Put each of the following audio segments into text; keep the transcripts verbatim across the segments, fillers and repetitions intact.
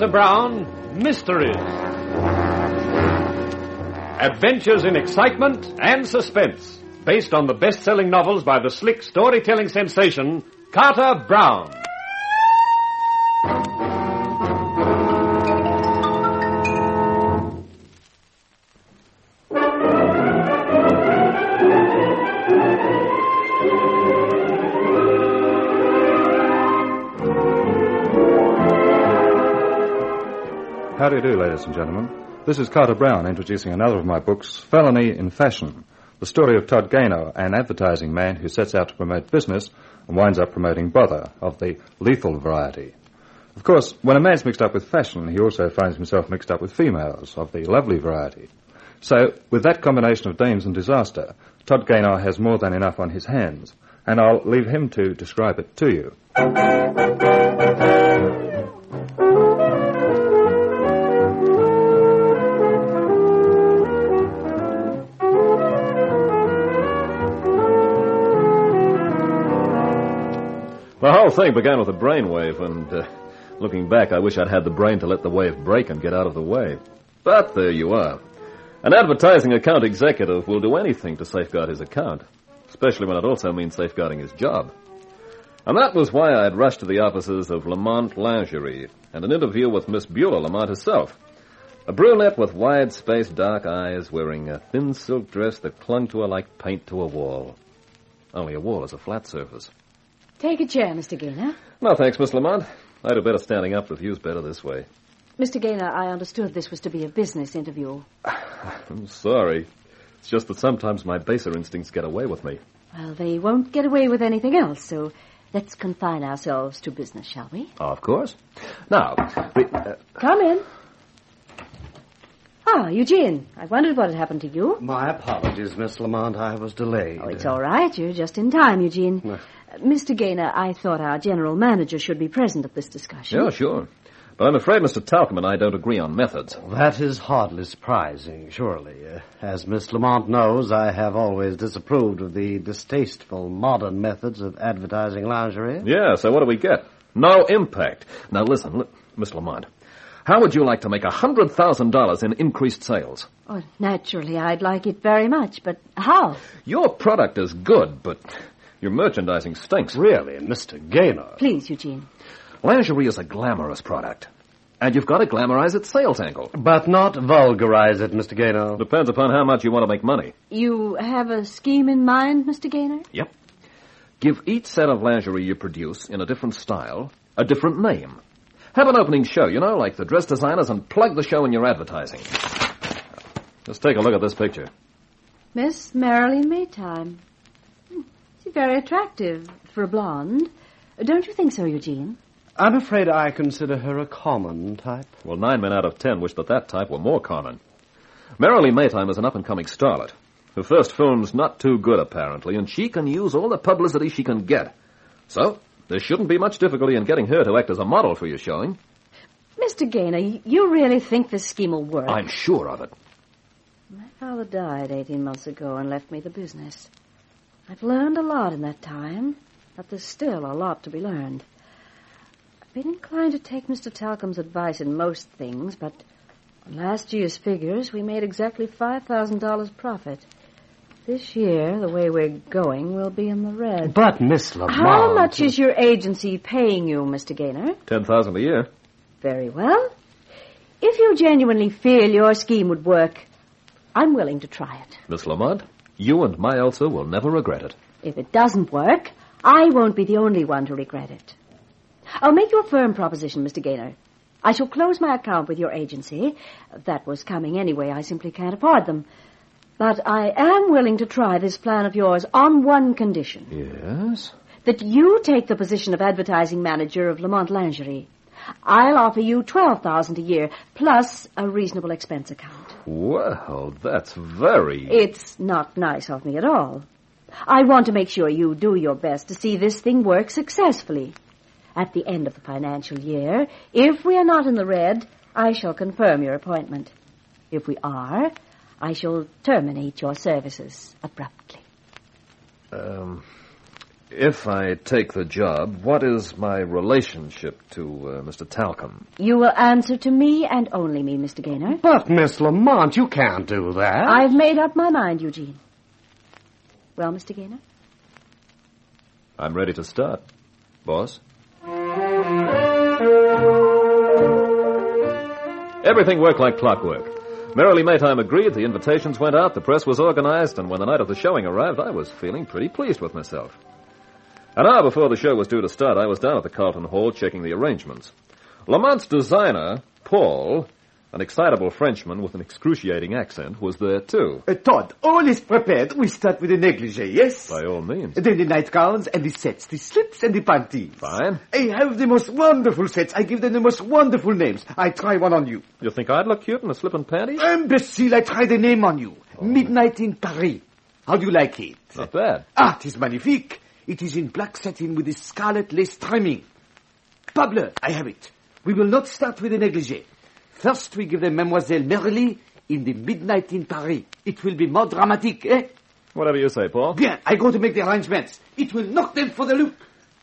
Carter Brown, Mysteries. Adventures in excitement and suspense, based on the best-selling novels by the slick storytelling sensation, Carter Brown. How do you do, ladies and gentlemen? This is Carter Brown introducing another of my books, Felony in Fashion, the story of Todd Gaynor, an advertising man who sets out to promote business and winds up promoting bother of the lethal variety. Of course, when a man's mixed up with fashion, he also finds himself mixed up with females of the lovely variety. So, with that combination of dames and disaster, Todd Gaynor has more than enough on his hands, and I'll leave him to describe it to you. The whole thing began with a brainwave, and uh, looking back, I wish I'd had the brain to let the wave break and get out of the way. But there you are. An advertising account executive will do anything to safeguard his account, especially when it also means safeguarding his job. And that was why I had rushed to the offices of Lamont Lingerie and an interview with Miss Beulah Lamont herself, a brunette with wide-spaced dark eyes wearing a thin silk dress that clung to her like paint to a wall. Only a wall is a flat surface. Take a chair, Mister Gaynor. No, thanks, Miss Lamont. I do better standing up. The view's better this way. Mister Gaynor, I understood this was to be a business interview. I'm sorry. It's just that sometimes my baser instincts get away with me. Well, they won't get away with anything else, so let's confine ourselves to business, shall we? Of course. Now, the... Uh... Come in. Ah, Eugene, I wondered what had happened to you. My apologies, Miss Lamont. I was delayed. Oh, it's all right. You're just in time, Eugene. Uh, Mister Gaynor, I thought our general manager should be present at this discussion. Yeah, sure. But I'm afraid Mister Talcum and I don't agree on methods. That is hardly surprising, surely. Uh, as Miss Lamont knows, I have always disapproved of the distasteful modern methods of advertising lingerie. Yeah, so what do we get? No impact. Now, listen, li- Miss Lamont, how would you like to make one hundred thousand dollars in increased sales? Oh, naturally, I'd like it very much, but how? Your product is good, but your merchandising stinks. Really, Mister Gaynor? Please, Eugene. Lingerie is a glamorous product, and you've got to glamorize its sales angle. But not vulgarize it, Mister Gaynor. Depends upon how much you want to make money. You have a scheme in mind, Mister Gaynor? Yep. Give each set of lingerie you produce in a different style a different name. Have an opening show, you know, like the dress designers, and plug the show in your advertising. Just take a look at this picture. Miss Marilyn Maytime. Hmm, she's very attractive for a blonde. Don't you think so, Eugene? I'm afraid I consider her a common type. Well, nine men out of ten wish that that type were more common. Marilyn Maytime is an up-and-coming starlet. Her first film's not too good, apparently, and she can use all the publicity she can get. So, there shouldn't be much difficulty in getting her to act as a model for your showing. Mister Gaynor, you really think this scheme will work? I'm sure of it. My father died eighteen months ago and left me the business. I've learned a lot in that time, but there's still a lot to be learned. I've been inclined to take Mister Talcum's advice in most things, but on last year's figures, we made exactly five thousand dollars profit. This year, the way we're going, we'll be in the red. But, Miss Lamont... How much is your agency paying you, Mister Gaynor? Ten thousand a year. Very well. If you genuinely feel your scheme would work, I'm willing to try it. Miss Lamont, you and my Elsa will never regret it. If it doesn't work, I won't be the only one to regret it. I'll make you a firm proposition, Mister Gaynor. I shall close my account with your agency. That was coming anyway. I simply can't afford them. But I am willing to try this plan of yours on one condition. Yes? That you take the position of advertising manager of Lamont Lingerie. I'll offer you twelve thousand dollars a year, plus a reasonable expense account. Well, that's very... It's not nice of me at all. I want to make sure you do your best to see this thing work successfully. At the end of the financial year, if we are not in the red, I shall confirm your appointment. If we are, I shall terminate your services abruptly. Um, If I take the job, what is my relationship to uh, Mister Talcum? You will answer to me and only me, Mister Gaynor. But, Miss Lamont, you can't do that. I've made up my mind, Eugene. Well, Mister Gaynor? I'm ready to start, boss. Everything worked like clockwork. Merrily Maytime agreed, the invitations went out, the press was organized, and when the night of the showing arrived, I was feeling pretty pleased with myself. An hour before the show was due to start, I was down at the Carlton Hall checking the arrangements. Lamont's designer, Paul, an excitable Frenchman with an excruciating accent, was there too. Uh, Todd, all is prepared. We start with the negligee, yes? By all means. Then the nightgowns and the sets, the slips and the panties. Fine. I have the most wonderful sets. I give them the most wonderful names. I try one on you. You think I'd look cute in a slip and panties? Imbecile, I try the name on you. Oh. Midnight in Paris. How do you like it? Not bad. Ah, it is magnifique. It is in black satin with the scarlet lace trimming. Pablo, I have it. We will not start with the negligee. First, we give them Mademoiselle Merrily in the Midnight in Paris. It will be more dramatic, eh? Whatever you say, Paul. Bien, I go to make the arrangements. It will knock them for the loop.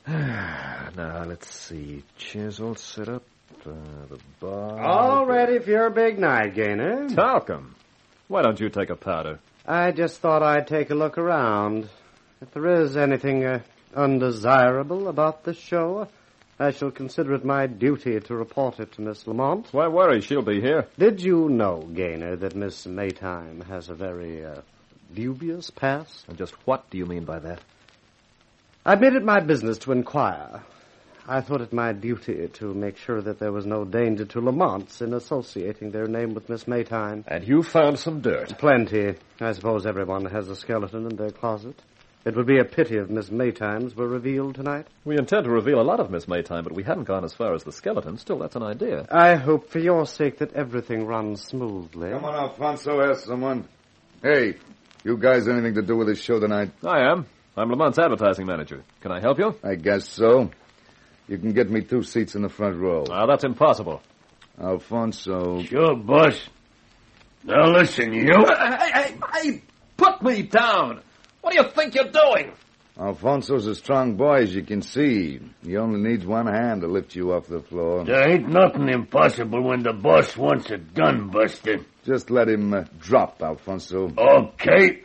Now, let's see. Chairs all set up. Uh, the bar... All ready for your big night, Gaynor. Talcum. Why don't you take a powder? I just thought I'd take a look around. If there is anything uh, undesirable about this show, I shall consider it my duty to report it to Miss Lamont. Why worry? She'll be here. Did you know, Gaynor, that Miss Maytime has a very uh, dubious past? And just what do you mean by that? I've made it my business to inquire. I thought it my duty to make sure that there was no danger to Lamont's in associating their name with Miss Maytime. And you found some dirt. Plenty. I suppose everyone has a skeleton in their closet. It would be a pity if Miss Maytime's were revealed tonight. We intend to reveal a lot of Miss Maytime, but we haven't gone as far as the skeleton. Still, that's an idea. I hope for your sake that everything runs smoothly. Come on, Alfonso, ask someone. Hey, you guys anything to do with this show tonight? I am. I'm Lamont's advertising manager. Can I help you? I guess so. You can get me two seats in the front row. Ah, that's impossible. Alfonso. Sure, boss. Now listen, you. Hey, hey, hey, put me down. What do you think you're doing? Alfonso's a strong boy, as you can see. He only needs one hand to lift you off the floor. There ain't nothing impossible when the boss wants it done, Buster. Just let him uh, drop, Alfonso. Okay.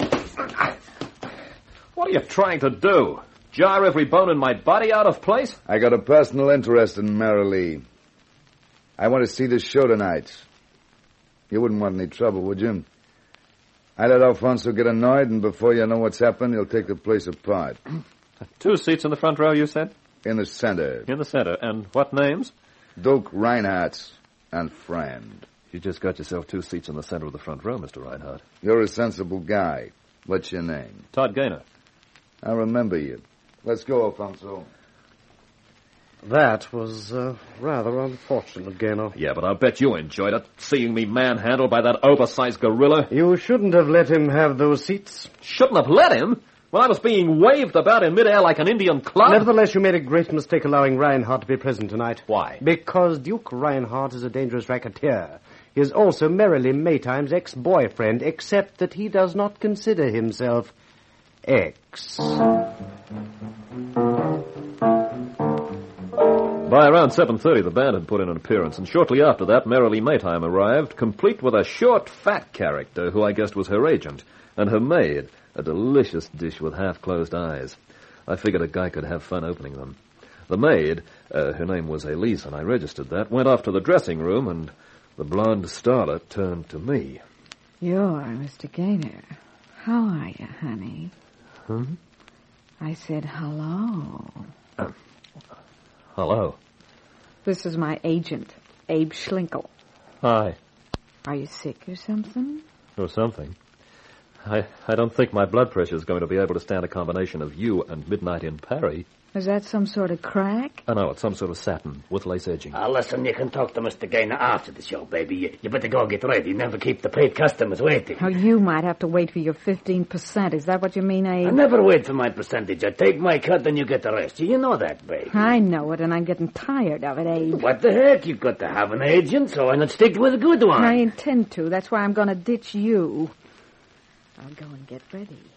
What are you trying to do? Jar every bone in my body out of place? I got a personal interest in Merrily. I want to see this show tonight. You wouldn't want any trouble, would you? I let Alfonso get annoyed, and before you know what's happened, he'll take the place apart. Two seats in the front row, you said? In the center. In the center. And what names? Duke Reinhardt and friend. You just got yourself two seats in the center of the front row, Mister Reinhardt. You're a sensible guy. What's your name? Todd Gaynor. I remember you. Let's go, Alfonso. That was uh, rather unfortunate, Gaynor. Yeah, but I'll bet you enjoyed it, seeing me manhandled by that oversized gorilla. You shouldn't have let him have those seats. Shouldn't have let him? When I was being waved about in midair like an Indian club? Nevertheless, you made a great mistake allowing Reinhardt to be present tonight. Why? Because Duke Reinhardt is a dangerous racketeer. He is also Merrily Maytime's ex-boyfriend, except that he does not consider himself ex. By around seven thirty, the band had put in an appearance, and shortly after that, Merrily Maytime arrived, complete with a short, fat character who I guessed was her agent, and her maid, a delicious dish with half-closed eyes. I figured a guy could have fun opening them. The maid, uh, her name was Elise, and I registered that, went off to the dressing room, and the blonde starlet turned to me. You're Mister Gaynor. How are you, honey? Hmm? I said hello. Uh, hello. This is my agent, Abe Schlinkel. Hi. Are you sick or something? Or something. I I don't think my blood pressure is going to be able to stand a combination of you and Midnight in Paris. Is that some sort of crack? Oh, no, it's some sort of satin with lace edging. Uh, listen, you can talk to Mister Gaynor after the show, baby. You, you better go get ready. Never keep the paid customers waiting. Oh, you might have to wait for your fifteen percent. Is that what you mean, Abe? I never wait for my percentage. I take my cut, then you get the rest. You know that, baby. I know it, and I'm getting tired of it, Abe. What the heck? You've got to have an agent, so why not stick with a good one? I intend to. That's why I'm going to ditch you. I'll go and get ready.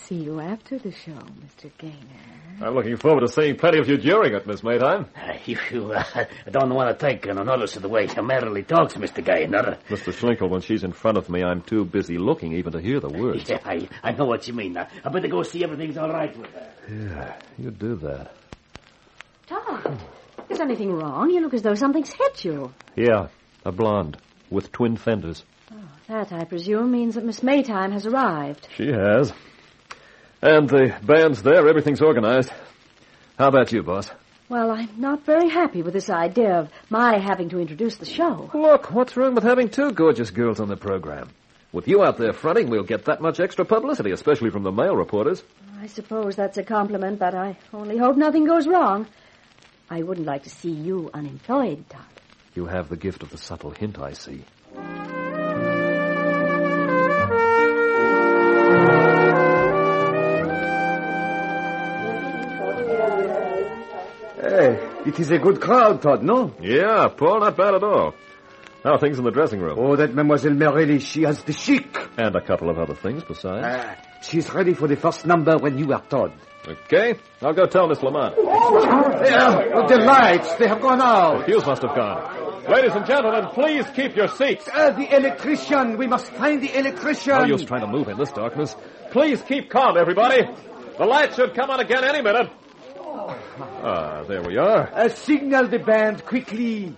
see you after the show, Mister Gaynor. I'm looking forward to seeing plenty of you during it, Miss Maytime. Uh, you you uh, don't want to take no notice of the way she merrily talks, Mister Gaynor. Mister Schlinkel, when she's in front of me, I'm too busy looking even to hear the words. Yeah, I, I know what you mean. Now, I better go see everything's all right with her. Yeah, you do that. Todd, is anything wrong? You look as though something's hit you. Yeah, a blonde with twin fenders. Oh, that, I presume, means that Miss Maytime has arrived. She has. And the band's there. Everything's organized. How about you, boss? Well, I'm not very happy with this idea of my having to introduce the show. Look, what's wrong with having two gorgeous girls on the program? With you out there fronting, we'll get that much extra publicity, especially from the male reporters. I suppose that's a compliment, but I only hope nothing goes wrong. I wouldn't like to see you unemployed, Todd. You have the gift of the subtle hint, I see. Hey, it is a good crowd, Todd, no? Yeah, Paul, not bad at all. How are things in the dressing room? Oh, that Mademoiselle Merrily, she has the chic. And a couple of other things besides. Uh, she's ready for the first number when you are, Todd. Okay, I'll go tell Miss Lamont. Uh, the lights, they have gone out. The fuse must have gone. Ladies and gentlemen, please keep your seats. Uh, the electrician, we must find the electrician. No use trying to move in this darkness. Please keep calm, everybody. The lights should come on again any minute. Ah, there we are. Uh, signal the band quickly.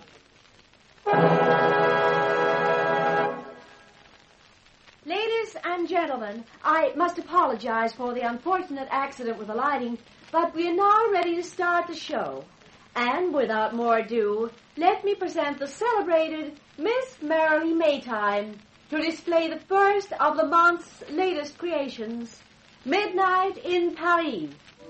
Ladies and gentlemen, I must apologize for the unfortunate accident with the lighting, but we are now ready to start the show. And without more ado, let me present the celebrated Miss Merrily Maytime to display the first of Lamont's latest creations, Midnight in Paris.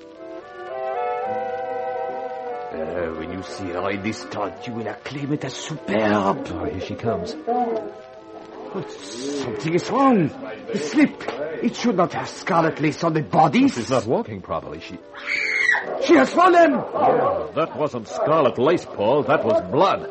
Uh, when you see her in this Todd, you will acclaim it as superb. Oh, here she comes. But something is wrong. The slip. It should not have scarlet lace on the body. She's not walking properly. She... She has fallen. Yeah, that wasn't scarlet lace, Paul. That was blood.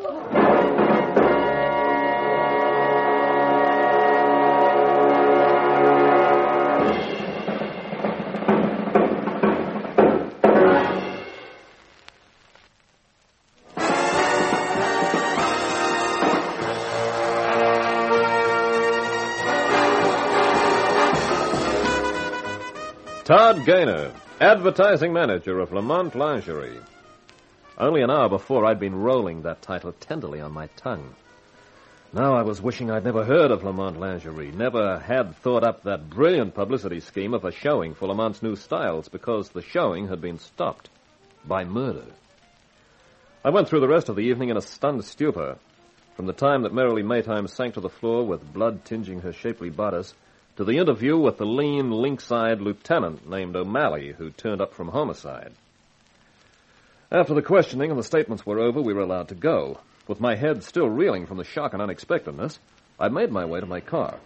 Todd Gaynor, advertising manager of Lamont Lingerie. Only an hour before, I'd been rolling that title tenderly on my tongue. Now I was wishing I'd never heard of Lamont Lingerie, never had thought up that brilliant publicity scheme of a showing for Lamont's new styles, because the showing had been stopped by murder. I went through the rest of the evening in a stunned stupor, from the time that Merrily Maytime sank to the floor with blood tinging her shapely bodice, to the interview with the lean, lynx-eyed lieutenant named O'Malley, who turned up from homicide. After the questioning and the statements were over, we were allowed to go. With my head still reeling from the shock and unexpectedness, I made my way to my car.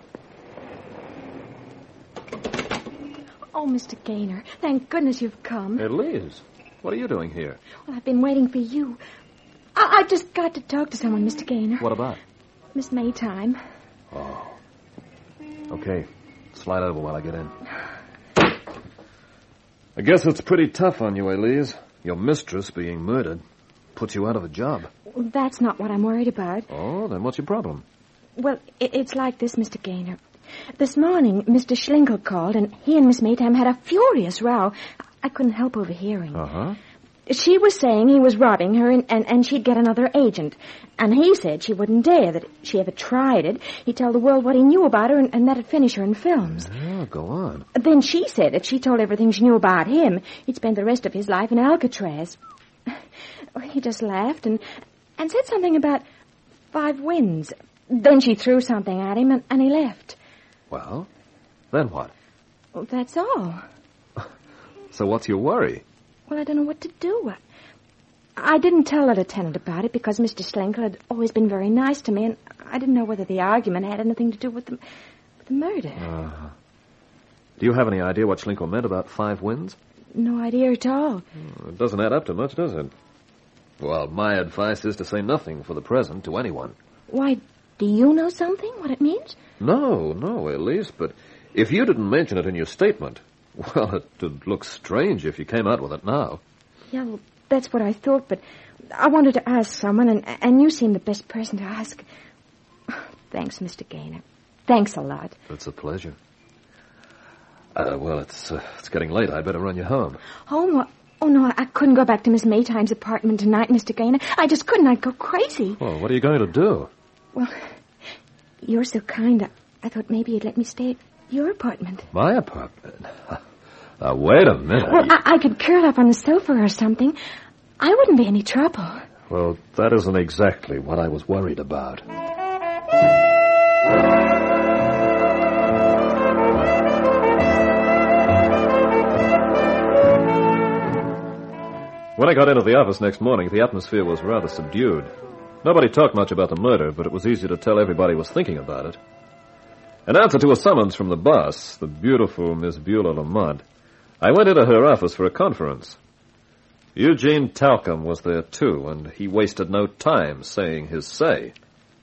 Oh, Mister Gaynor, thank goodness you've come. Elise, what are you doing here? Well, I've been waiting for you. I- I've just got to talk to someone, Mister Gaynor. What about? Miss Maytime. Oh. Okay, slide over while I get in. I guess it's pretty tough on you, Elise. Your mistress being murdered puts you out of a job. That's not what I'm worried about. Oh, then what's your problem? Well, it, it's like this, Mister Gaynor. This morning, Mister Schlinkel called, and he and Miss Maytime had a furious row. I couldn't help overhearing. Uh-huh. She was saying he was robbing her and, and, and she'd get another agent. And he said she wouldn't dare, that if she ever tried it, he'd tell the world what he knew about her and, and that'd finish her in films. Oh, go on. Then she said that she told everything she knew about him, he'd spend the rest of his life in Alcatraz. He just laughed and, and said something about five wins. Then she threw something at him and, and he left. Well, then what? Well, that's all. So what's your worry? Well, I don't know what to do. I didn't tell the lieutenant about it because Mister Schlinkel had always been very nice to me, and I didn't know whether the argument had anything to do with the, with the murder. Uh, do you have any idea what Schlinkel meant about five wins? No idea at all. It doesn't add up to much, does it? Well, my advice is to say nothing for the present to anyone. Why, do you know something, what it means? No, no, Elise, but if you didn't mention it in your statement, Well, it'd look strange if you came out with it now. Yeah, well, that's what I thought, but I wanted to ask someone, and, and you seem the best person to ask. Thanks, Mister Gaynor. Thanks a lot. It's a pleasure. Uh, well, it's uh, it's getting late. I'd better run you home. Home? Oh, no, I couldn't go back to Miss Maytime's apartment tonight, Mister Gaynor. I just couldn't. I'd go crazy. Well, what are you going to do? Well, you're so kind. I, I thought maybe you'd let me stay at your apartment. My apartment? Now, wait a minute. Well, I, I could curl up on the sofa or something. I wouldn't be any trouble. Well, that isn't exactly what I was worried about. When I got into the office next morning, the atmosphere was rather subdued. Nobody talked much about the murder, but it was easy to tell everybody was thinking about it. In answer to a summons from the boss, the beautiful Miss Beulah Lamont, I went into her office for a conference. Eugene Talcum was there, too, and he wasted no time saying his say.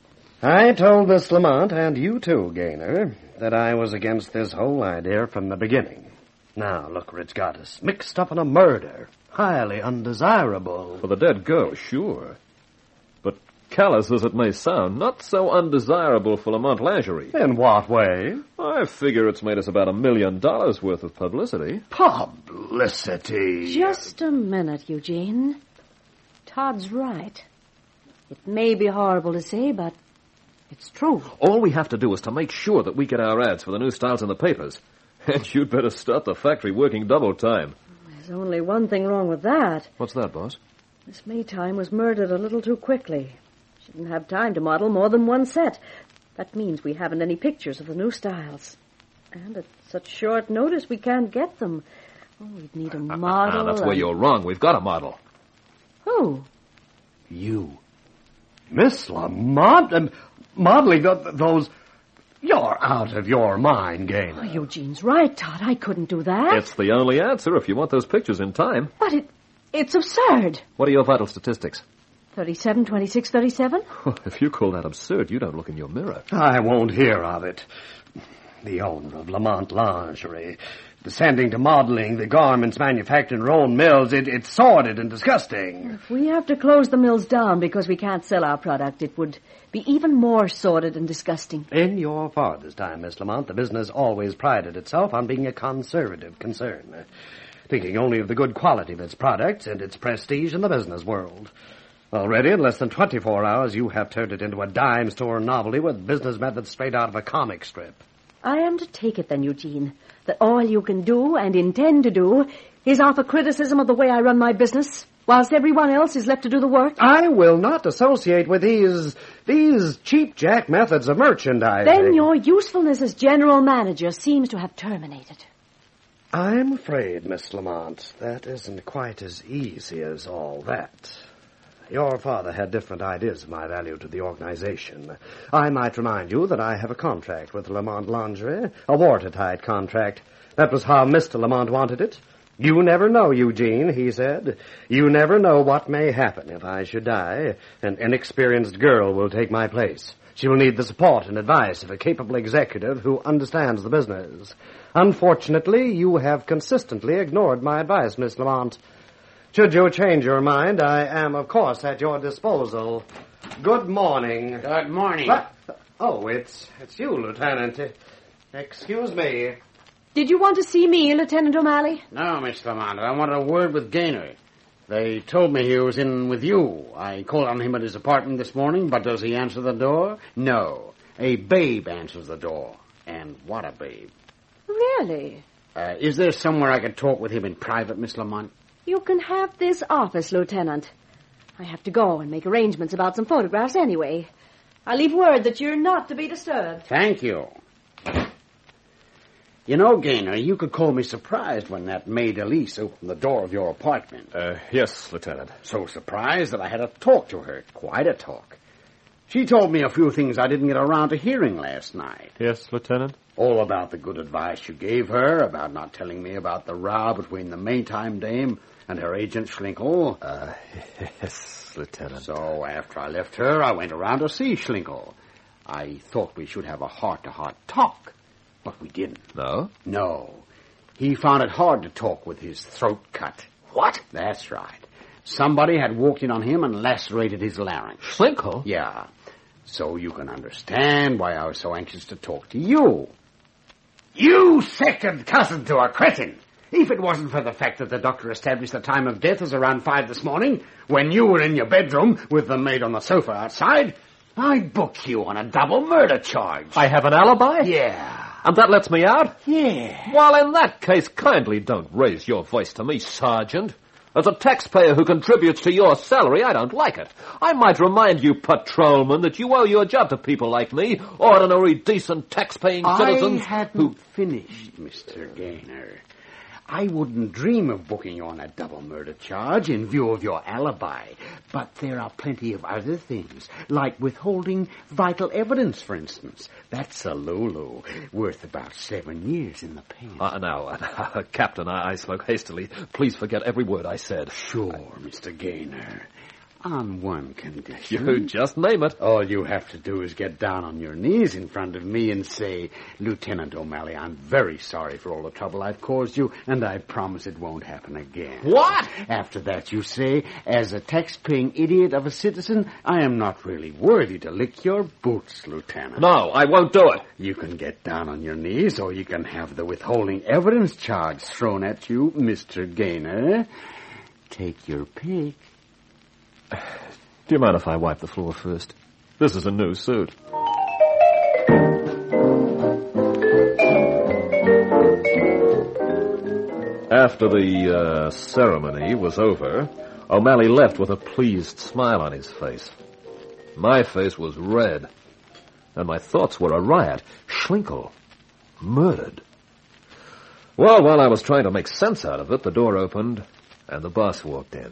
I told Miss Lamont, and you too, Gaynor, that I was against this whole idea from the beginning. Now, look where it's got us. Mixed up in a murder. Highly undesirable. For the dead girl, sure. But callous as it may sound, not so undesirable for Lamont Lingerie. In what way? I figure it's made us about a million dollars worth of publicity. Publicity? Just a minute, Eugene. Todd's right. It may be horrible to say, but it's true. All we have to do is to make sure that we get our ads for the new styles in the papers. And you'd better start the factory working double time. There's only one thing wrong with that. What's that, boss? Miss Maytime was murdered a little too quickly. She didn't have time to model more than one set. That means we haven't any pictures of the new styles. And at such short notice, we can't get them. Oh, we'd need a model. Uh, that's where and... you're wrong. We've got a model. Who? You. Miss Lamont? And modeling th- those... You're out of your mind, Gaynor. Oh, Eugene's right, Todd. I couldn't do that. It's the only answer if you want those pictures in time. But it, it's absurd. What are your vital statistics? thirty-seven, twenty-six, thirty-seven? If you call that absurd, you don't look in your mirror. I won't hear of it. The owner of Lamont Lingerie, descending to modeling the garments manufactured in her own mills, it, it's sordid and disgusting. If we have to close the mills down because we can't sell our product, it would be even more sordid and disgusting. In your father's time, Miss Lamont, the business always prided itself on being a conservative concern, uh, thinking only of the good quality of its products and its prestige in the business world. Already, in less than twenty-four hours, you have turned it into a dime store novelty with business methods straight out of a comic strip. I am to take it then, Eugene, that all you can do and intend to do is offer criticism of the way I run my business, whilst everyone else is left to do the work? I will not associate with these, these cheap-jack methods of merchandising. Then your usefulness as general manager seems to have terminated. I'm afraid, Miss Lamont, that isn't quite as easy as all that. Your father had different ideas of my value to the organization. I might remind you that I have a contract with Lamont Lingerie, a watertight contract. That was how Mister Lamont wanted it. You never know, Eugene, he said. You never know what may happen if I should die. An inexperienced girl will take my place. She will need the support and advice of a capable executive who understands the business. Unfortunately, you have consistently ignored my advice, Miss Lamont. Should you change your mind, I am, of course, at your disposal. Good morning. Good morning. What? Oh, it's it's you, Lieutenant. Excuse me. Did you want to see me, Lieutenant O'Malley? No, Miss Lamont. I wanted a word with Gaynor. They told me he was in with you. I called on him at his apartment this morning, but does he answer the door? No. A babe answers the door. And what a babe. Really? Uh, is there somewhere I could talk with him in private, Miss Lamont? You can have this office, Lieutenant. I have to go and make arrangements about some photographs anyway. I'll leave word that you're not to be disturbed. Thank you. You know, Gaynor, you could call me surprised when that maid Elise opened the door of your apartment. Uh, yes, Lieutenant. So surprised that I had a talk to her. Quite a talk. She told me a few things I didn't get around to hearing last night. Yes, Lieutenant? All about the good advice you gave her, about not telling me about the row between the Maytime dame and her agent Schlinkel. Uh, yes, Lieutenant. So after I left her, I went around to see Schlinkel. I thought we should have a heart-to-heart talk, but we didn't. No? No. He found it hard to talk with his throat cut. What? That's right. Somebody had walked in on him and lacerated his larynx. Schlinkel? Yeah. So you can understand why I was so anxious to talk to you. You second cousin to a cretin! If it wasn't for the fact that the doctor established the time of death as around five this morning, when you were in your bedroom with the maid on the sofa outside, I'd book you on a double murder charge. I have an alibi? Yeah. And that lets me out? Yeah. Well, in that case, kindly don't raise your voice to me, Sergeant. As a taxpayer who contributes to your salary, I don't like it. I might remind you, patrolman, that you owe your job to people like me, ordinary, decent, tax-paying citizens I hadn't who... finished, Mister Gaynor. I wouldn't dream of booking you on a double murder charge in view of your alibi. But there are plenty of other things, like withholding vital evidence, for instance. That's a Lulu, worth about seven years in the pen. Uh, now, uh, Captain, I, I spoke hastily. Please forget every word I said. Sure, Mister Gaynor. On one condition. You just name it. All you have to do is get down on your knees in front of me and say, Lieutenant O'Malley, I'm very sorry for all the trouble I've caused you, and I promise it won't happen again. What? After that, you say, as a tax-paying idiot of a citizen, I am not really worthy to lick your boots, Lieutenant. No, I won't do it. You can get down on your knees, or you can have the withholding evidence charge thrown at you, Mister Gaynor. Take your pick. Do you mind if I wipe the floor first? This is a new suit. After the uh, ceremony was over, O'Malley left with a pleased smile on his face. My face was red, and my thoughts were a riot. Schlinkel, murdered. Well, while I was trying to make sense out of it, the door opened, and the boss walked in.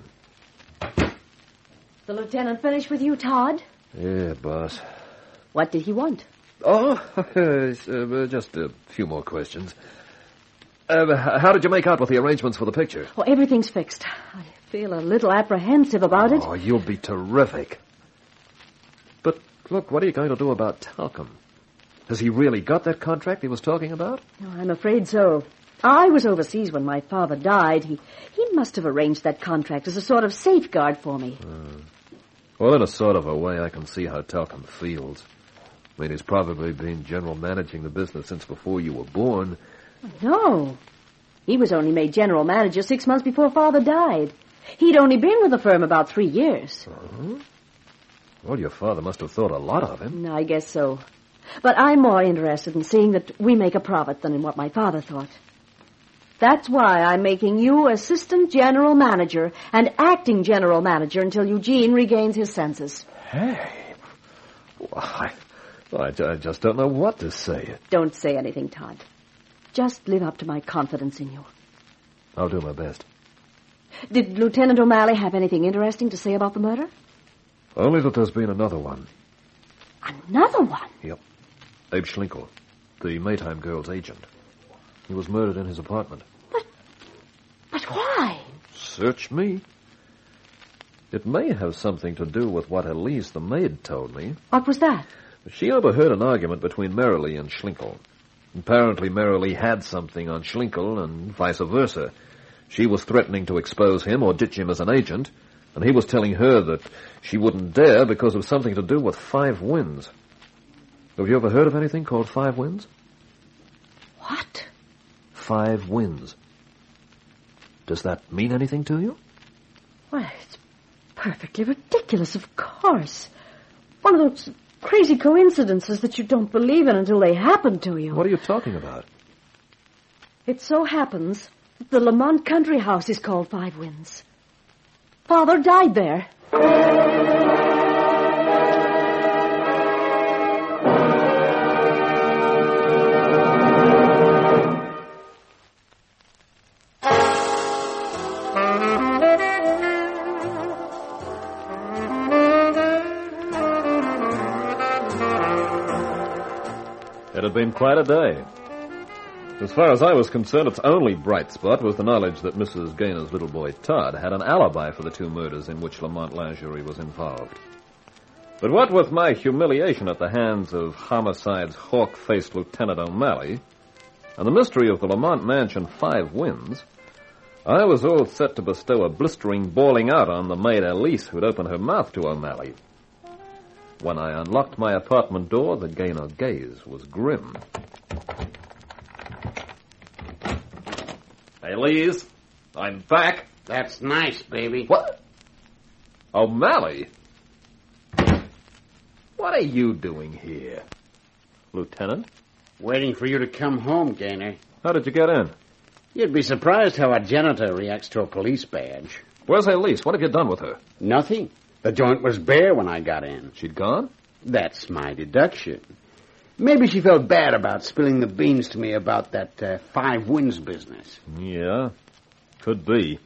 The lieutenant finished with you, Todd? Yeah, boss. What did he want? Oh, uh, just a few more questions. Uh, how did you make out with the arrangements for the picture? Oh, everything's fixed. I feel a little apprehensive about it. Oh, you'll be terrific. But, look, what are you going to do about Talcum? Has he really got that contract he was talking about? No, I'm afraid so. I was overseas when my father died. He he must have arranged that contract as a sort of safeguard for me. Uh, well, in a sort of a way, I can see how Talcum feels. I mean, he's probably been general managing the business since before you were born. No. He was only made general manager six months before Father died. He'd only been with the firm about three years. Uh-huh. Well, your father must have thought a lot of him. I guess so. But I'm more interested in seeing that we make a profit than in what my father thought. That's why I'm making you assistant general manager and acting general manager until Eugene regains his senses. Hey. Well, I, I, I just don't know what to say. Don't say anything, Todd. Just live up to my confidence in you. I'll do my best. Did Lieutenant O'Malley have anything interesting to say about the murder? Only that there's been another one. Another one? Yep. Abe Schlinkel, the Maytime girl's agent. He was murdered in his apartment. But, but why? Search me. It may have something to do with what Elise, the maid, told me. What was that? She overheard an argument between Merrily and Schlinkel. Apparently, Merrily had something on Schlinkel and vice versa. She was threatening to expose him or ditch him as an agent, and he was telling her that she wouldn't dare because of something to do with Five Winds. Have you ever heard of anything called Five Winds? What? Five Winds. Does that mean anything to you? Why, it's perfectly ridiculous, of course. One of those crazy coincidences that you don't believe in until they happen to you. What are you talking about? It so happens that the Lamont country house is called Five Winds. Father died there. It had been quite a day. As far as I was concerned, its only bright spot was the knowledge that Missus Gaynor's little boy, Todd, had an alibi for the two murders in which Lamont Lingerie was involved. But what with my humiliation at the hands of Homicide's hawk-faced Lieutenant O'Malley, and the mystery of the Lamont Mansion Five Winds, I was all set to bestow a blistering bawling out on the maid Elise who'd opened her mouth to O'Malley. When I unlocked my apartment door, the Gaynor gaze was grim. Elise, I'm back. That's nice, baby. What? O'Malley? What are you doing here, Lieutenant? Waiting for you to come home, Gaynor. How did you get in? You'd be surprised how a janitor reacts to a police badge. Where's Elise? What have you done with her? Nothing. The joint was bare when I got in. She'd gone? That's my deduction. Maybe she felt bad about spilling the beans to me about that uh, Five Winds business. Yeah, could be.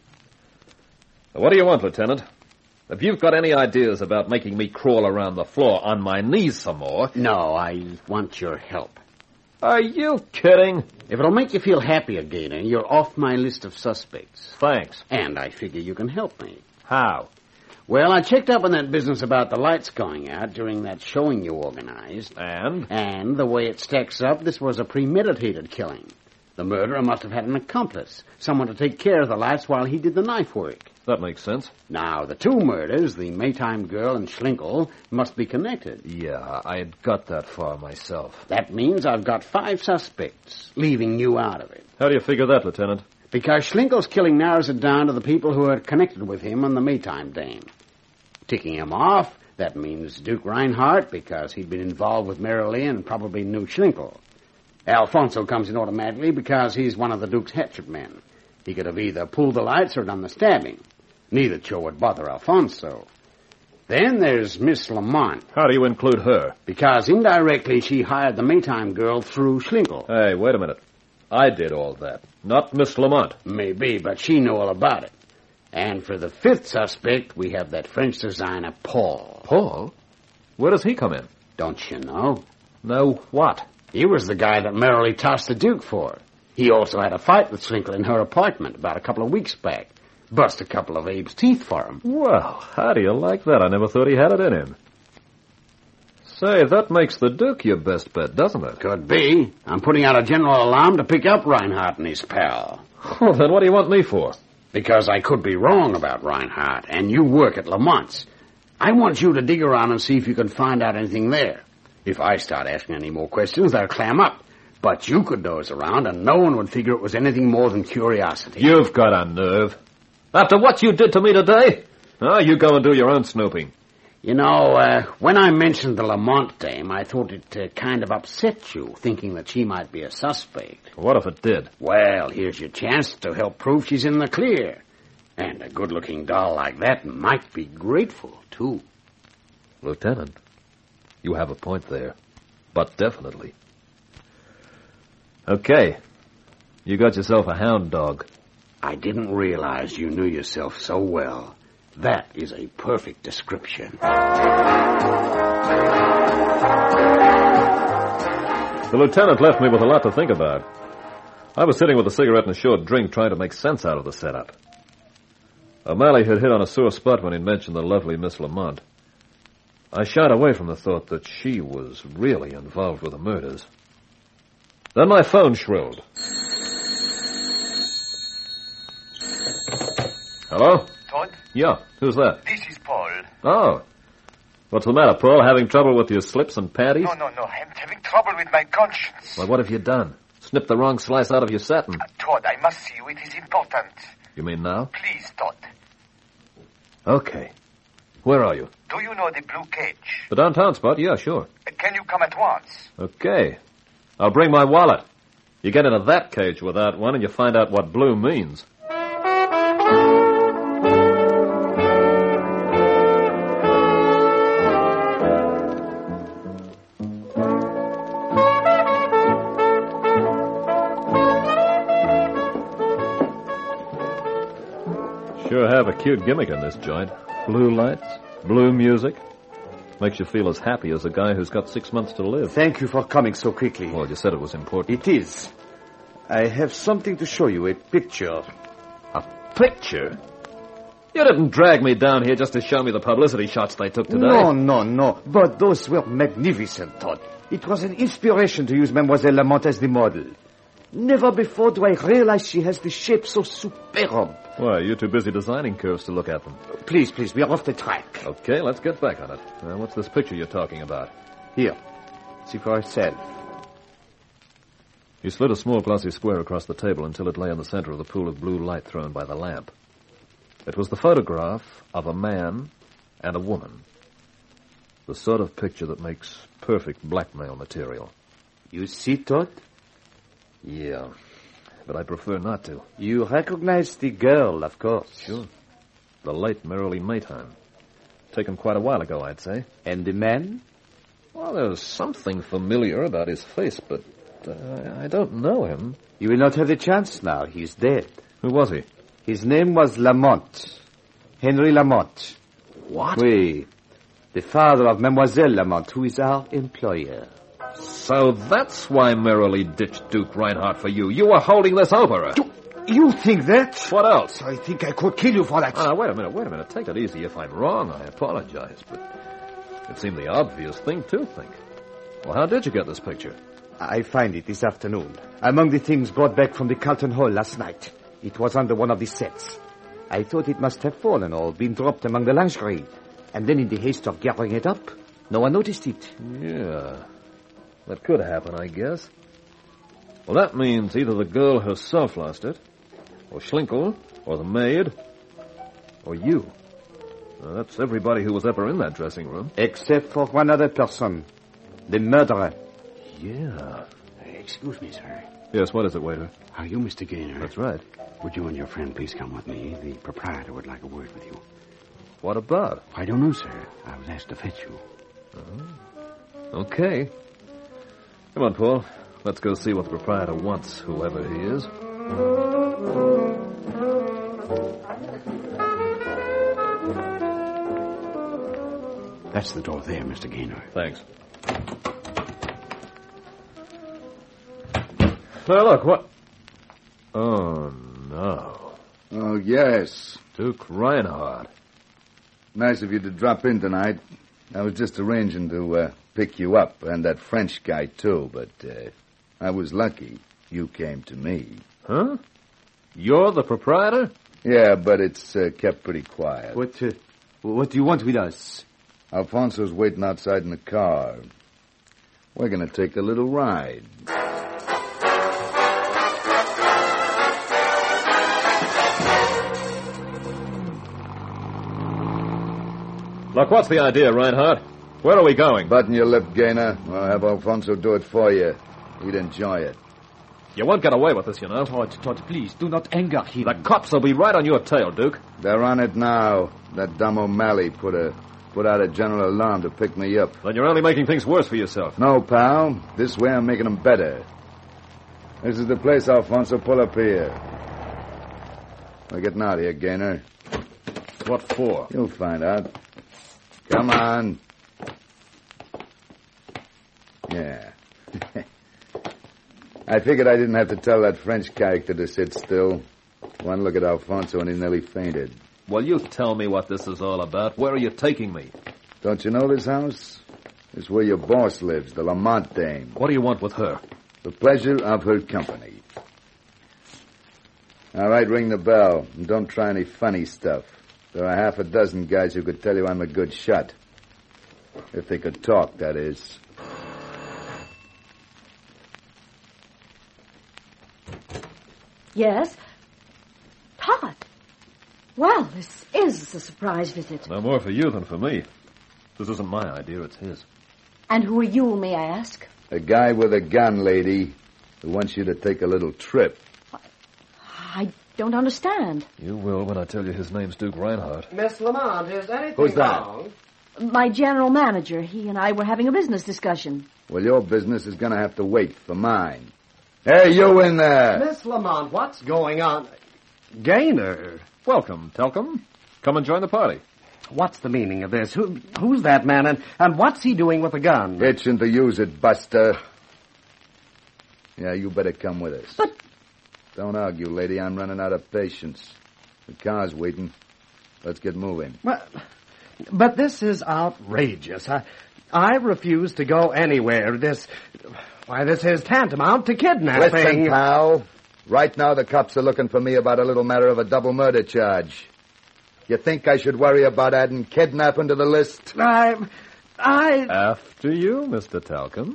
What do you want, Lieutenant? If you've got any ideas about making me crawl around the floor on my knees some more... No, I want your help. Are you kidding? If it'll make you feel happier, Gaynor, you're off my list of suspects. Thanks. And I figure you can help me. How? Well, I checked up on that business about the lights going out during that showing you organized. And? And the way it stacks up, this was a premeditated killing. The murderer must have had an accomplice, someone to take care of the lights while he did the knife work. That makes sense. Now, the two murders, the Maytime girl and Schlinkel, must be connected. Yeah, I had got that far myself. That means I've got five suspects, leaving you out of it. How do you figure that, Lieutenant? Because Schlinkel's killing narrows it down to the people who are connected with him and the Maytime dame. Ticking him off, that means Duke Reinhardt, because he'd been involved with Merrilee and probably knew Schlinkel. Alfonso comes in automatically because he's one of the Duke's hatchet men. He could have either pulled the lights or done the stabbing. Neither chore would bother Alfonso. Then there's Miss Lamont. How do you include her? Because indirectly she hired the Maytime girl through Schlinkel. Hey, wait a minute. I did all that, not Miss Lamont. Maybe, but she knew all about it. And for the fifth suspect, we have that French designer, Paul. Paul? Where does he come in? Don't you know? No, what? He was the guy that Merrilee tossed the Duke for. He also had a fight with Schlinkel in her apartment about a couple of weeks back. Bust a couple of Abe's teeth for him. Well, how do you like that? I never thought he had it in him. Say, that makes the Duke your best bet, doesn't it? Could be. I'm putting out a general alarm to pick up Reinhardt and his pal. Oh, then what do you want me for? Because I could be wrong about Reinhardt, and you work at Lamont's. I want you to dig around and see if you can find out anything there. If I start asking any more questions, they'll clam up. But you could nose around, and no one would figure it was anything more than curiosity. You've got a nerve. After what you did to me today? Oh, you go and do your own snooping. You know, uh, when I mentioned the Lamont dame, I thought it uh, kind of upset you, thinking that she might be a suspect. What if it did? Well, here's your chance to help prove she's in the clear. And a good-looking doll like that might be grateful, too. Lieutenant, you have a point there. But definitely. Okay. You got yourself a hound dog. I didn't realize you knew yourself so well. That is a perfect description. The lieutenant left me with a lot to think about. I was sitting with a cigarette and a short drink trying to make sense out of the setup. O'Malley had hit on a sore spot when he mentioned the lovely Miss Lamont. I shied away from the thought that she was really involved with the murders. Then my phone shrilled. Hello? Todd? Yeah, who's that? This is Paul. Oh. What's the matter, Paul? Having trouble with your slips and panties? No, no, no. I'm having trouble with my conscience. Well, what have you done? Snipped the wrong slice out of your satin? Uh, Todd, I must see you. It is important. You mean now? Please, Todd. Okay. Where are you? Do you know the Blue Cage? The downtown spot? Yeah, sure. Uh, can you come at once? Okay. I'll bring my wallet. You get into that cage without one and you find out what blue means. Sure have a cute gimmick in this joint. Blue lights, blue music. Makes you feel as happy as a guy who's got six months to live. Thank you for coming so quickly. Well, you said it was important. It is. I have something to show you, a picture. A picture? You didn't drag me down here just to show me the publicity shots they took today. No, no, no. But those were magnificent, Todd. It was an inspiration to use Mademoiselle Lamont as the model. Never before do I realize she has the shape so superb. Why, you're too busy designing curves to look at them. Please, please, we are off the track. Okay, let's get back on it. Uh, what's this picture you're talking about? Here. See for yourself. He slid a small glossy square across the table until it lay in the center of the pool of blue light thrown by the lamp. It was the photograph of a man and a woman. The sort of picture that makes perfect blackmail material. You see, Todd? Yeah, but I prefer not to. You recognize the girl, of course. Sure. The late Merrilee Maytime. Taken quite a while ago, I'd say. And the man? Well, there's something familiar about his face, but uh, I don't know him. You will not have the chance now. He's dead. Who was he? His name was Lamont. Henry Lamont. What? Oui. The father of Mademoiselle Lamont, who is our employer. So that's why Merrilee ditched Duke Reinhardt for you. You were holding this over her. You, you think that? What else? I think I could kill you for that. Ah, wait a minute, wait a minute. Take it easy. If I'm wrong, I apologize. But it seemed the obvious thing to think. Well, how did you get this picture? I find it this afternoon. Among the things brought back from the Carlton Hall last night. It was under one of the sets. I thought it must have fallen or been dropped among the lingerie. And then in the haste of gathering it up, no one noticed it. Yeah, that could happen, I guess. Well, that means either the girl herself lost it, or Schlinkel, or the maid, or you. Now, that's everybody who was ever in that dressing room. Except for one other person. The murderer. Yeah. Excuse me, sir. Yes, what is it, waiter? Are you Mister Gaynor? That's right. Would you and your friend please come with me? The proprietor would like a word with you. What about? I don't know, sir. I was asked to fetch you. Uh-huh. Okay. Come on, Paul. Let's go see what the proprietor wants, whoever he is. That's the door there, Mister Gaynor. Thanks. Now, look, what... Oh, no. Oh, yes. Duke Reinhardt. Nice of you to drop in tonight. I was just arranging to uh, pick you up, and that French guy, too, but uh, I was lucky. You came to me. Huh? You're the proprietor? Yeah, but it's uh, kept pretty quiet. What, uh, what do you want with us? Alfonso's waiting outside in the car. We're going to take a little ride. Look, what's the idea, Reinhardt? Where are we going? Button your lip, Gaynor. I'll have Alfonso do it for you. He'd enjoy it. You won't get away with this, you know. Todd, Todd, please, do not anger him. The cops will be right on your tail, Duke. They're on it now. That dumb O'Malley put a put out a general alarm to pick me up. Then you're only making things worse for yourself. No, pal. This way I'm making them better. This is the place, Alfonso. Pull up here. We're getting out of here, Gaynor. What for? You'll find out. Come on. Yeah. I figured I didn't have to tell that French character to sit still. One look at Alfonso and he nearly fainted. Well, you tell me what this is all about. Where are you taking me? Don't you know this house? This is where your boss lives, the Lamont dame. What do you want with her? The pleasure of her company. All right, ring the bell. And don't try any funny stuff. There are half a dozen guys who could tell you I'm a good shot. If they could talk, that is. Yes? Todd. Well, this is a surprise visit. No more for you than for me. This isn't my idea, it's his. And who are you, may I ask? A guy with a gun, lady, who wants you to take a little trip. I don't understand. You will when I tell you his name's Duke Reinhardt. Miss Lamont, is anything Who's that? wrong? My general manager, he and I were having a business discussion. Well, your business is going to have to wait for mine. Hey, you in there! Miss Lamont, what's going on? Gaynor. Welcome, Telcom. Come and join the party. What's the meaning of this? Who, who's that man, and, and what's he doing with a gun? Itching to use it, Buster. Yeah, you better come with us. But... Don't argue, lady. I'm running out of patience. The car's waiting. Let's get moving. Well, but this is outrageous. I, I refuse to go anywhere. This... Why, this is tantamount to kidnapping. Listen, pal. Right now the cops are looking for me about a little matter of a double murder charge. You think I should worry about adding kidnapping to the list? I... I... After you, Mister Talcum.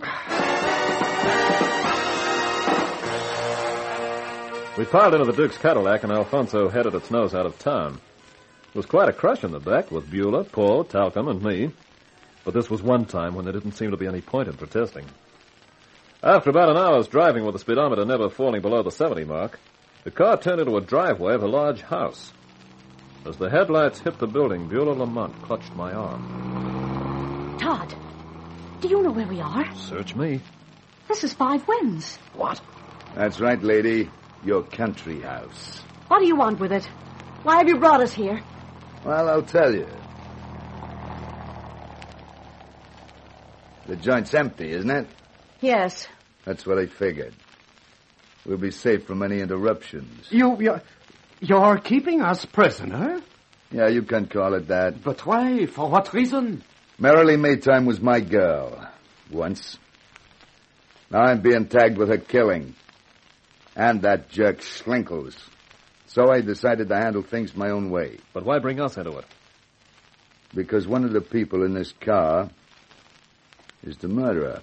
We piled into the Duke's Cadillac, and Alfonso headed its nose out of town. It was quite a crush in the back with Beulah, Paul, Talcum, and me. But this was one time when there didn't seem to be any point in protesting. After about an hour's driving with the speedometer never falling below the seventy mark, the car turned into a driveway of a large house. As the headlights hit the building, Beulah Lamont clutched my arm. Todd, do you know where we are? Search me. This is Five Winds. What? That's right, lady. Your country house. What do you want with it? Why have you brought us here? Well, I'll tell you. The joint's empty, isn't it? Yes. That's what I figured. We'll be safe from any interruptions. You, you're, you're keeping us prisoner? Yeah, you can call it that. But why? For what reason? Marilee Maytime was my girl. Once. Now I'm being tagged with her killing. And that jerk Schlinkles. So I decided to handle things my own way. But why bring us into it? Because one of the people in this car is the murderer.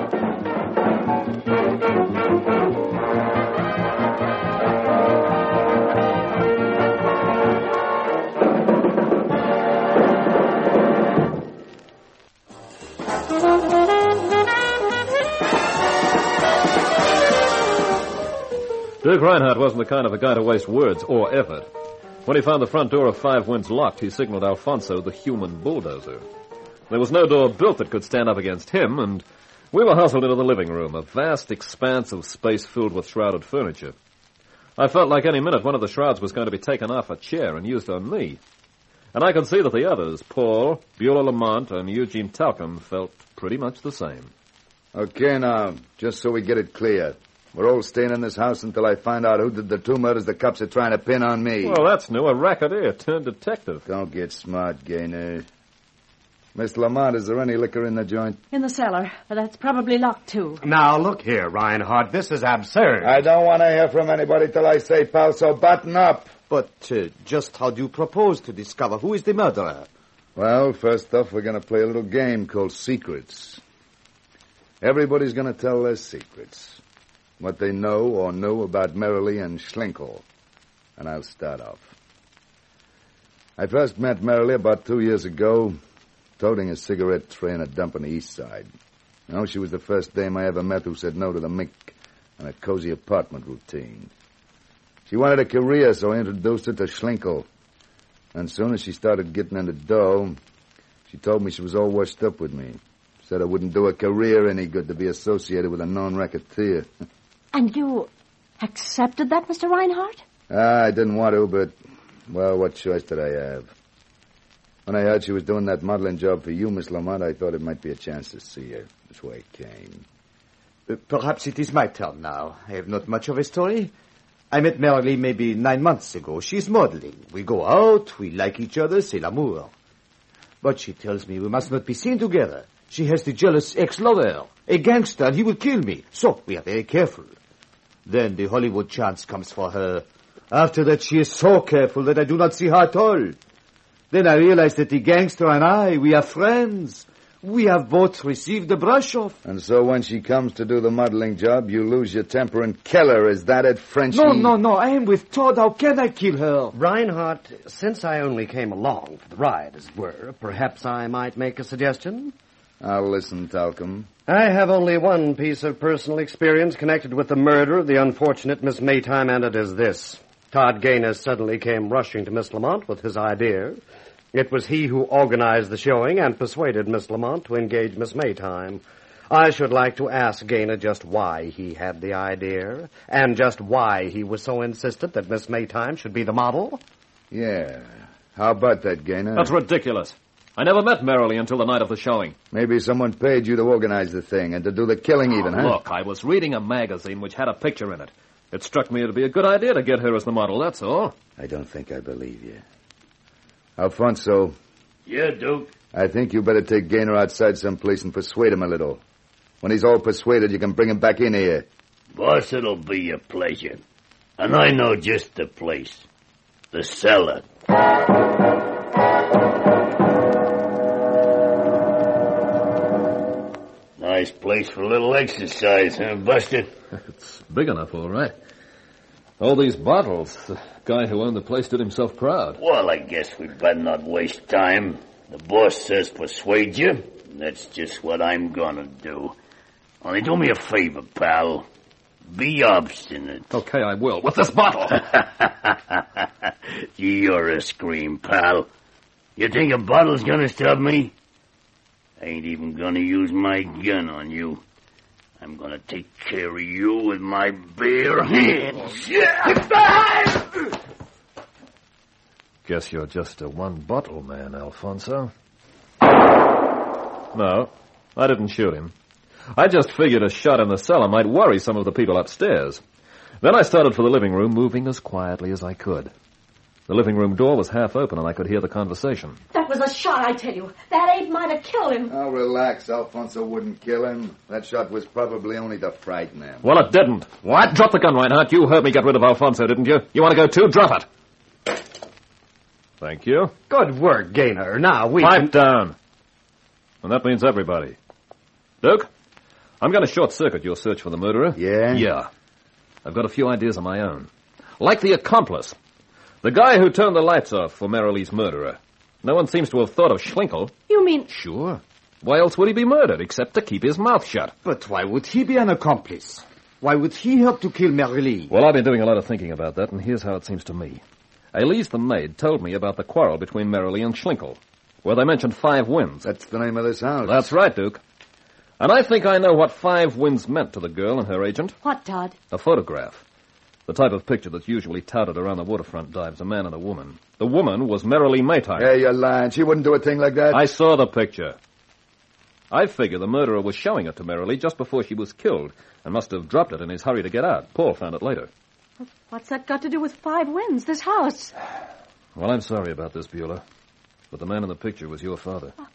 Duke Reinhardt wasn't the kind of a guy to waste words or effort. When he found the front door of Five Winds locked, he signaled Alfonso the human bulldozer. There was no door built that could stand up against him, and we were hustled into the living room, a vast expanse of space filled with shrouded furniture. I felt like any minute one of the shrouds was going to be taken off a chair and used on me. And I could see that the others, Paul, Beulah Lamont, and Eugene Talcum, felt pretty much the same. Okay, now, just so we get it clear. We're all staying in this house until I find out who did the two murders the cops are trying to pin on me. Well, that's new. A racketeer turned detective. Don't get smart, Gaynor. Miss Lamont, is there any liquor in the joint? In the cellar, but that's probably locked, too. Now, look here, Reinhardt. This is absurd. I don't want to hear from anybody till I say, pal, so button up. But uh, just how do you propose to discover who is the murderer? Well, first off, we're going to play a little game called Secrets. Everybody's going to tell their secrets. What they know or knew about Marilee and Schlinkle. And I'll start off. I first met Marilee about two years ago, toting a cigarette tray in a dump on the east side. You know, she was the first dame I ever met who said no to the mink and a cozy apartment routine. She wanted a career, so I introduced her to Schlinkle. And as soon as she started getting in the dough, she told me she was all washed up with me. Said it wouldn't do a career any good to be associated with a known racketeer. And you accepted that, Mister Reinhardt? Ah, I didn't want to, but, well, what choice did I have? When I heard she was doing that modeling job for you, Miss Lamont, I thought it might be a chance to see her. That's why I came. Uh, perhaps it is my turn now. I have not much of a story. I met Marilee maybe nine months ago. She's modeling. We go out, we like each other, c'est l'amour. But she tells me we must not be seen together. She has the jealous ex-lover, a gangster, and he will kill me. So we are very careful. Then the Hollywood chance comes for her. After that, she is so careful that I do not see her at all. Then I realize that the gangster and I, we are friends. We have both received the brush-off. And so when she comes to do the modeling job, you lose your temper and kill her. Is that it, Frenchie? No, no, no. I am with Todd. How can I kill her? Reinhardt, since I only came along for the ride, as it were, perhaps I might make a suggestion? I'll listen, Talcum. I have only one piece of personal experience connected with the murder of the unfortunate Miss Maytime, and it is this. Todd Gaynor suddenly came rushing to Miss Lamont with his idea. It was he who organized the showing and persuaded Miss Lamont to engage Miss Maytime. I should like to ask Gaynor just why he had the idea, and just why he was so insistent that Miss Maytime should be the model. Yeah. How about that, Gaynor? That's ridiculous. I never met Marilee until the night of the showing. Maybe someone paid you to organize the thing and to do the killing even, huh? Look, I was reading a magazine which had a picture in it. It struck me it'd be a good idea to get her as the model, that's all. I don't think I believe you. Alfonso. Yeah, Duke? I think you better take Gaynor outside someplace and persuade him a little. When he's all persuaded, you can bring him back in here. Boss, it'll be a pleasure. And I know just the place. The cellar. Nice place for a little exercise, huh, Buster? It's big enough, all right. All these bottles. The guy who owned the place did himself proud. Well, I guess we'd better not waste time. The boss says persuade you. And that's just what I'm gonna do. Only do me a favor, pal. Be obstinate. Okay, I will. With this bottle. You're a scream, pal. You think a bottle's gonna stop me? I ain't even gonna use my gun on you. I'm gonna take care of you with my bare hands. Guess you're just a one-bottle man, Alfonso. No, I didn't shoot him. I just figured a shot in the cellar might worry some of the people upstairs. Then I started for the living room, moving as quietly as I could. The living room door was half open, and I could hear the conversation. That was a shot, I tell you. That ape might have killed him. Oh, relax. Alfonso wouldn't kill him. That shot was probably only to frighten him. Well, it didn't. What? Drop the gun, Reinhardt. You heard me get rid of Alfonso, didn't you? You want to go too? Drop it. Thank you. Good work, Gaynor. Now, we Pipe can... down. And that means everybody. Duke, I'm going to short-circuit your search for the murderer. Yeah? Yeah. I've got a few ideas of my own. Like the accomplice. The guy who turned the lights off for Merrilee's murderer. No one seems to have thought of Schlinkel. You mean... Sure. Why else would he be murdered, except to keep his mouth shut? But why would he be an accomplice? Why would he help to kill Merrilee? Well, I've been doing a lot of thinking about that, and here's how it seems to me. Elise, the maid, told me about the quarrel between Merrilee and Schlinkel, where they mentioned Five Winds. That's the name of this house. That's right, Duke. And I think I know what Five Winds meant to the girl and her agent. What, Todd? A photograph. The type of picture that's usually touted around the waterfront dives, a man and a woman. The woman was Merrilee Maytime. Hey, you're lying. She wouldn't do a thing like that. I saw the picture. I figure the murderer was showing it to Merrilee just before she was killed and must have dropped it in his hurry to get out. Paul found it later. What's that got to do with Five Winds, this house? Well, I'm sorry about this, Beulah, but the man in the picture was your father. Oh,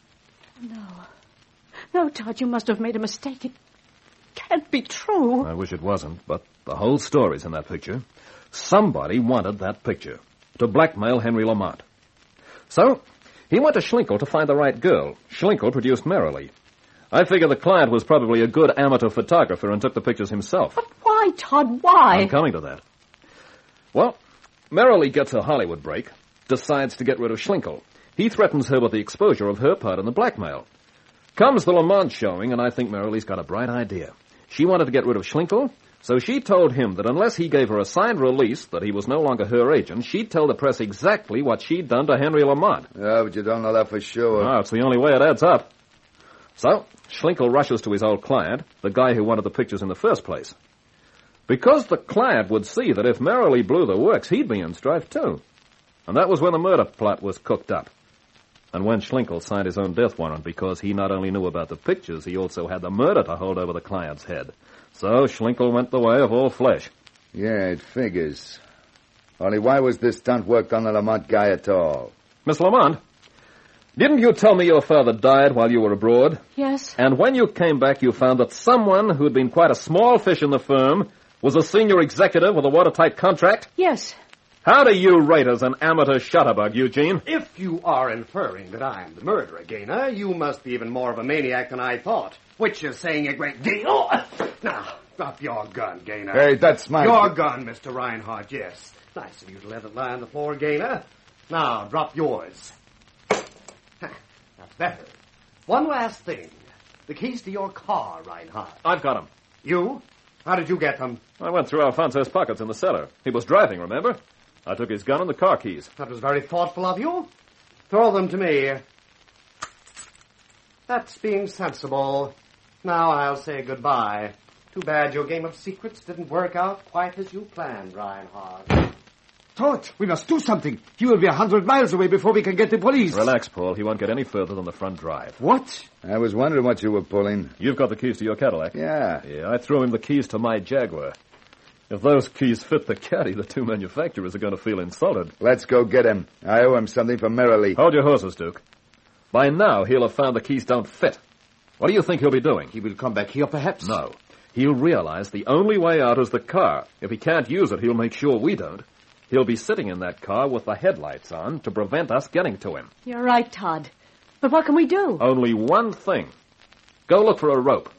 no. No, Todd, you must have made a mistake. It can't be true. I wish it wasn't, but the whole story's in that picture. Somebody wanted that picture to blackmail Henry Lamont. So, he went to Schlinkel to find the right girl. Schlinkel produced Merrilee. I figure the client was probably a good amateur photographer and took the pictures himself. But why, Todd, why? I'm coming to that. Well, Merrilee gets her Hollywood break, decides to get rid of Schlinkel. He threatens her with the exposure of her part in the blackmail. Comes the Lamont showing, and I think Merrilee's got a bright idea. She wanted to get rid of Schlinkel, so she told him that unless he gave her a signed release that he was no longer her agent, she'd tell the press exactly what she'd done to Henry Lamont. Yeah, but you don't know that for sure. Oh, it's the only way it adds up. So, Schlinkel rushes to his old client, the guy who wanted the pictures in the first place. Because the client would see that if Merrilee blew the works, he'd be in strife too. And that was when the murder plot was cooked up. And when Schlinkel signed his own death warrant because he not only knew about the pictures, he also had the murder to hold over the client's head. So Schlinkel went the way of all flesh. Yeah, it figures. Only why was this stunt worked on the Lamont guy at all? Miss Lamont, didn't you tell me your father died while you were abroad? Yes. And when you came back, you found that someone who'd been quite a small fish in the firm was a senior executive with a watertight contract? Yes. How do you rate as an amateur shutterbug, Eugene? If you are inferring that I'm the murderer, Gaynor, you must be even more of a maniac than I thought, which is saying a great deal. Now, drop your gun, Gaynor. Hey, that's mine. Your gun, Mister Reinhardt, yes. Nice of you to let it lie on the floor, Gaynor. Now, drop yours. That's better. One last thing. The keys to your car, Reinhardt. I've got them. You? How did you get them? I went through Alfonso's pockets in the cellar. He was driving, remember? I took his gun and the car keys. That was very thoughtful of you. Throw them to me. That's being sensible. Now I'll say goodbye. Too bad your game of secrets didn't work out quite as you planned, Reinhardt. Todd, we must do something. He will be a hundred miles away before we can get the police. Relax, Paul. He won't get any further than the front drive. What? I was wondering what you were pulling. You've got the keys to your Cadillac. Yeah. Yeah, I threw him the keys to my Jaguar. If those keys fit the caddy, the two manufacturers are going to feel insulted. Let's go get him. I owe him something for Merrilee. Hold your horses, Duke. By now, he'll have found the keys don't fit. What do you think he'll be doing? He will come back here, perhaps? No. He'll realize the only way out is the car. If he can't use it, he'll make sure we don't. He'll be sitting in that car with the headlights on to prevent us getting to him. You're right, Todd. But what can we do? Only one thing. Go look for a rope.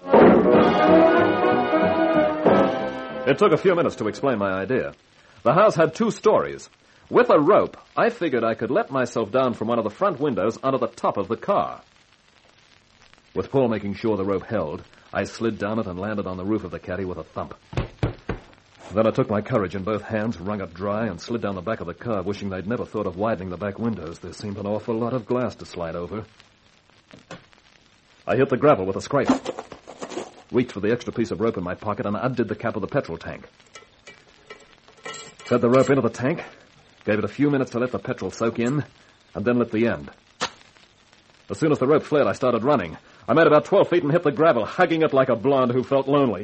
It took a few minutes to explain my idea. The house had two stories. With a rope, I figured I could let myself down from one of the front windows onto the top of the car. With Paul making sure the rope held, I slid down it and landed on the roof of the caddy with a thump. Then I took my courage in both hands, wrung it dry, and slid down the back of the car, wishing they'd never thought of widening the back windows. There seemed an awful lot of glass to slide over. I hit the gravel with a scrape, reached for the extra piece of rope in my pocket, and undid the cap of the petrol tank. Set the rope into the tank, gave it a few minutes to let the petrol soak in, and then lit the end. As soon as the rope flared, I started running. I made about twelve feet and hit the gravel, hugging it like a blonde who felt lonely.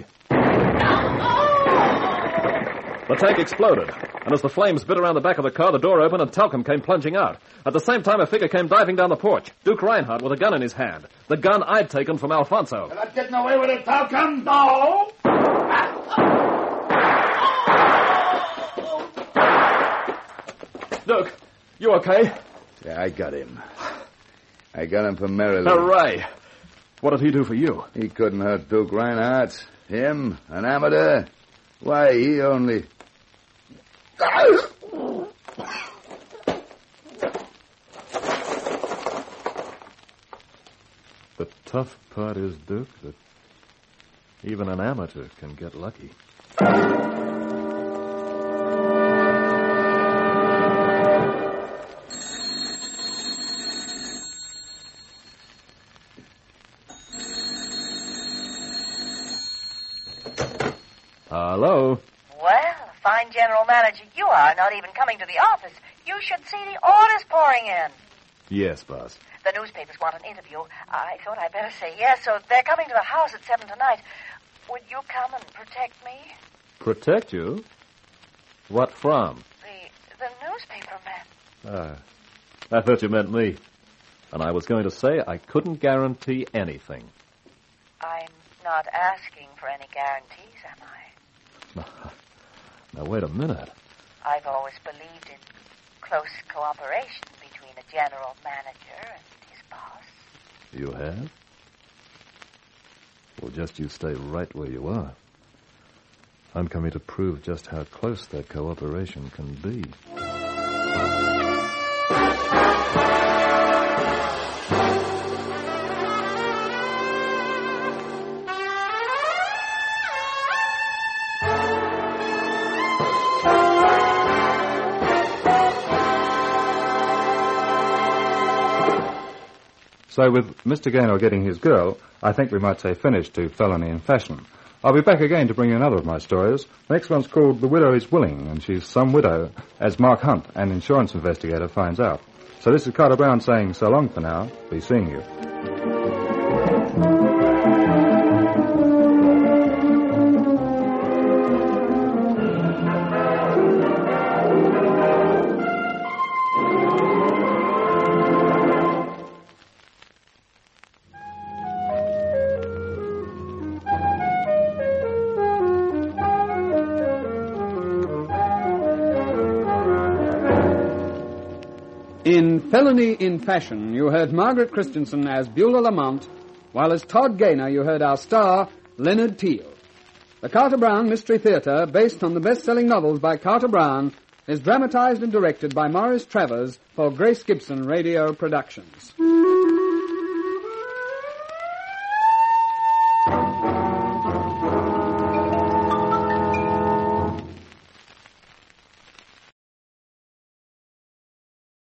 The tank exploded, and as the flames bit around the back of the car, the door opened and Talcum came plunging out. At the same time, a figure came diving down the porch, Duke Reinhardt with a gun in his hand, the gun I'd taken from Alfonso. You're not getting away with it, Talcum. No! Duke, you okay? Yeah, I got him. I got him for Merrily. Hooray! What did he do for you? He couldn't hurt Duke Reinhardt. Him, an amateur. Why, he only... The tough part is, Duke, that even an amateur can get lucky. Hello? Well, fine general manager you are, not even coming to the office. You should see the orders pouring in. Yes, boss. The newspapers want an interview. I thought I'd better say yes, so they're coming to the house at seven tonight. Would you come and protect me? Protect you? What from? The the newspaper man. Ah, I thought you meant me. And I was going to say I couldn't guarantee anything. I'm not asking for any guarantees, am I? Now, wait a minute. I've always believed in close cooperation between a general manager and his boss. You have? Well, just you stay right where you are. I'm coming to prove just how close that cooperation can be. So with Mister Gaynor getting his girl, I think we might say finish to Felony in Fashion. I'll be back again to bring you another of my stories. The next one's called The Widow is Willing, and she's some widow, as Mark Hunt, an insurance investigator, finds out. So this is Carter Brown saying so long for now. Be seeing you. In Felony in Fashion, you heard Margaret Christensen as Beulah Lamont, while as Todd Gaynor you heard our star, Leonard Teal. The Carter Brown Mystery Theater, based on the best-selling novels by Carter Brown, is dramatized and directed by Morris Travers for Grace Gibson Radio Productions.